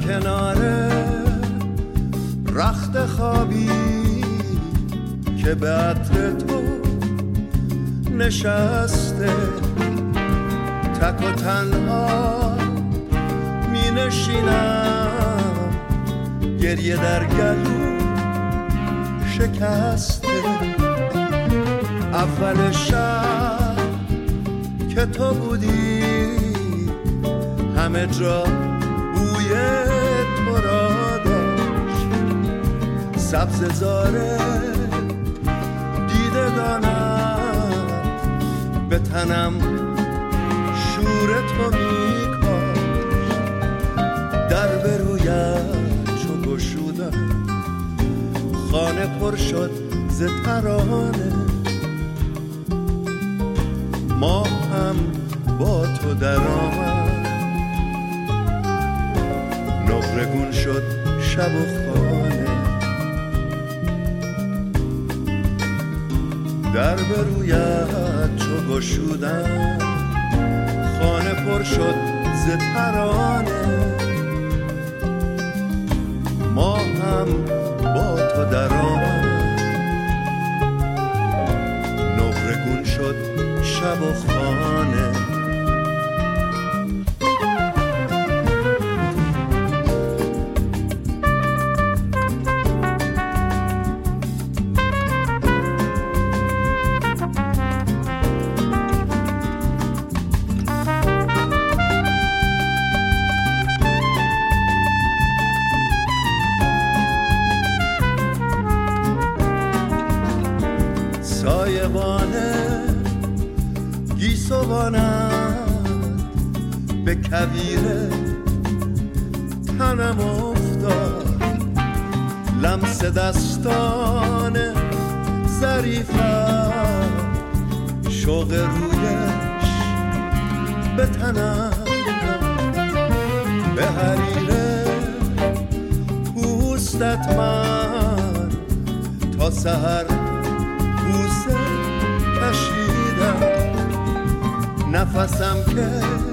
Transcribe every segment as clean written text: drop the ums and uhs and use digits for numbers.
کنار رخت خوابی که به عطر تو نشسته، تک و تنها می نشینم، گریه در گلو شکسته. اول شب که تو بودی همه جا بوی تو را داشت، سبز زاره دیدگانت به تنم شور تو می کاشت. در به رویت چو گشودم خانه پر شد ز ترانه، ما هم با تو در آمد، نقرگون شد شب و خانه. در به رویت چو گشودم خانه پر شد ز ترانه، ما هم با تو در آمد، نقرگون شد شب و خانه. سایبانه گیسوانت به کویر تنم افتاد، لمس دستان ظریفت شوق رویش به تنم، به حریر پوستت من تا سحر بوسه کشیدم، نفسم که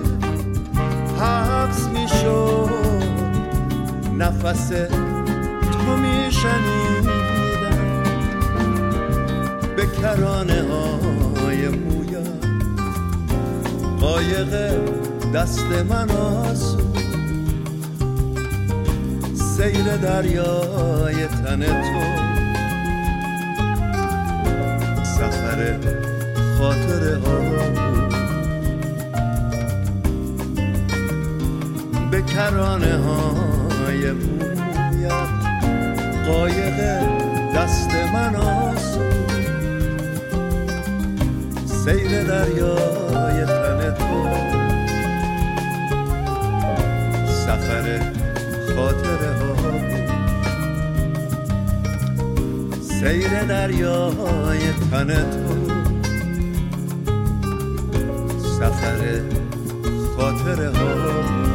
حبس می شد نفس تو می شنیدم، به کرانه های مویت قایق دست من آسود، سیر دریای تن تو سفر خاطره ها بود، به کرانه های مویت قایق دست من آسود، سیر دریای تن تو سفر خاطره ها بود، سیر دریای تن تو سفر خاطره ها.